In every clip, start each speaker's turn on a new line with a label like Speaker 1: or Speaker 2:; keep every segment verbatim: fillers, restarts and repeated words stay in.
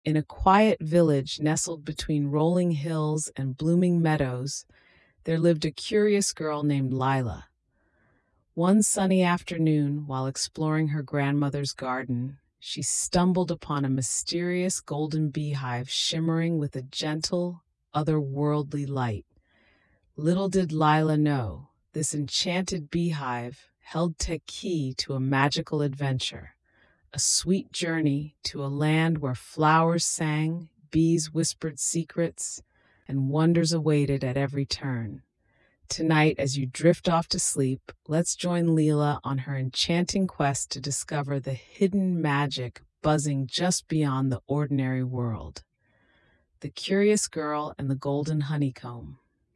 Speaker 1: In a quiet village nestled between rolling hills and blooming meadows, there lived a curious girl named Lila. One sunny afternoon, while exploring her grandmother's garden, she stumbled upon a mysterious golden beehive shimmering with a gentle, otherworldly light. Little did Lila know, this enchanted beehive held the key to a magical adventure, a sweet journey to a land where flowers sang, bees whispered secrets, and wonders awaited at every turn. Tonight, as you drift off to sleep, let's join Leela on her enchanting quest to discover the hidden magic buzzing just beyond the ordinary world. The Curious Girl and the Golden Honeycomb.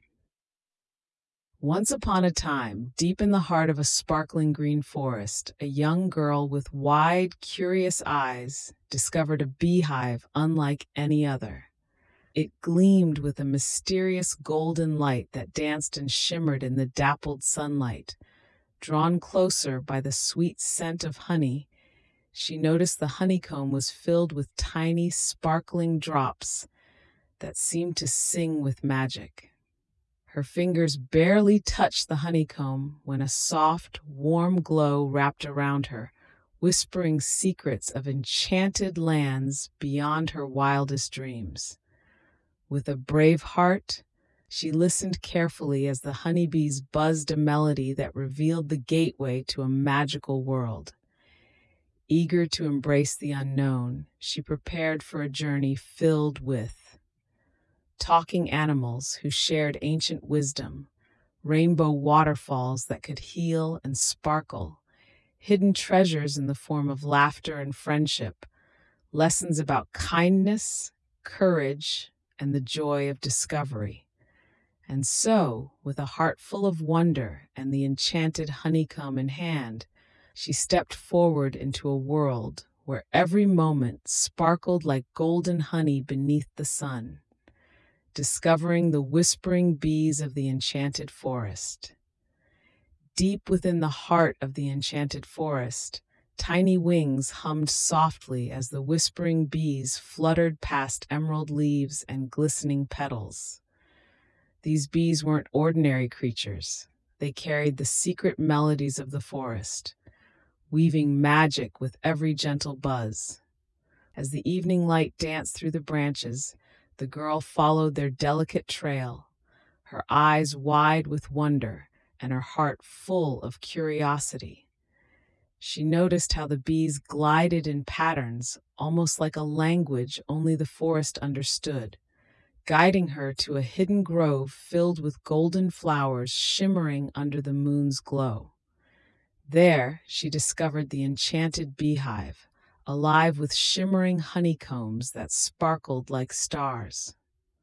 Speaker 1: Once upon a time, deep in the heart of a sparkling green forest, a young girl with wide, curious eyes discovered a beehive unlike any other. It gleamed with a mysterious golden light that danced and shimmered in the dappled sunlight. Drawn closer by the sweet scent of honey, she noticed the honeycomb was filled with tiny, sparkling drops that seemed to sing with magic. Her fingers barely touched the honeycomb when a soft, warm glow wrapped around her, whispering secrets of enchanted lands beyond her wildest dreams. With a brave heart, she listened carefully as the honeybees buzzed a melody that revealed the gateway to a magical world. Eager to embrace the unknown, she prepared for a journey filled with talking animals who shared ancient wisdom, rainbow waterfalls that could heal and sparkle, hidden treasures in the form of laughter and friendship, lessons about kindness, courage, and the joy of discovery. And so, with a heart full of wonder and the enchanted honeycomb in hand, she stepped forward into a world where every moment sparkled like golden honey beneath the sun, discovering the whispering bees of the enchanted forest. Deep within the heart of the enchanted forest, tiny wings hummed softly as the whispering bees fluttered past emerald leaves and glistening petals. These bees weren't ordinary creatures. They carried the secret melodies of the forest, weaving magic with every gentle buzz. As the evening light danced through the branches, the girl followed their delicate trail, her eyes wide with wonder and her heart full of curiosity. She noticed how the bees glided in patterns, almost like a language only the forest understood, guiding her to a hidden grove filled with golden flowers shimmering under the moon's glow. There, she discovered the enchanted beehive, alive with shimmering honeycombs that sparkled like stars.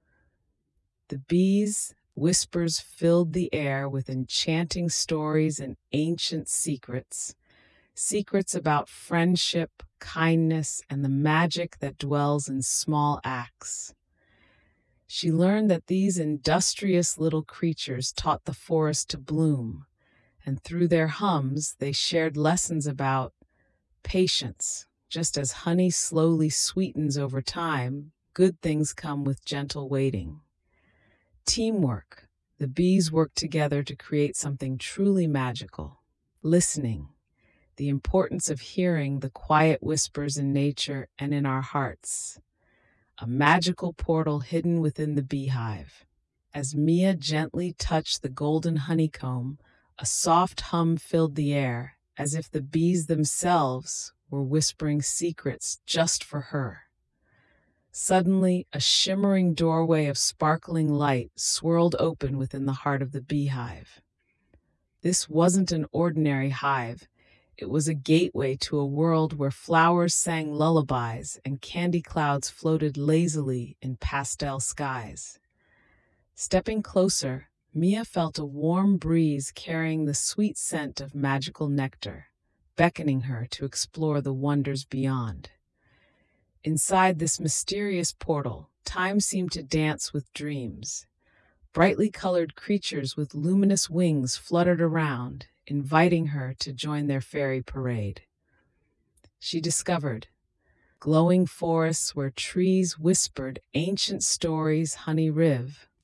Speaker 1: The bees' whispers filled the air with enchanting stories and ancient secrets, secrets about friendship, kindness, and the magic that dwells in small acts. She learned that these industrious little creatures taught the forest to bloom, and through their hums they shared lessons about patience. Just as honey slowly sweetens over time, good things come with gentle waiting. Teamwork. The bees worked together to create something truly magical. Listening. The importance of hearing the quiet whispers in nature and in our hearts. A magical portal hidden within the beehive. As Mia gently touched the golden honeycomb, a soft hum filled the air, as if the bees themselves were whispering secrets just for her. Suddenly, a shimmering doorway of sparkling light swirled open within the heart of the beehive. This wasn't an ordinary hive. It was a gateway to a world where flowers sang lullabies and candy clouds floated lazily in pastel skies. Stepping closer, Mia felt a warm breeze carrying the sweet scent of magical nectar, beckoning her to explore the wonders beyond. Inside this mysterious portal, time seemed to dance with dreams. Brightly colored creatures with luminous wings fluttered around, inviting her to join their fairy parade. She discovered glowing forests where trees whispered ancient stories, Honey Riv.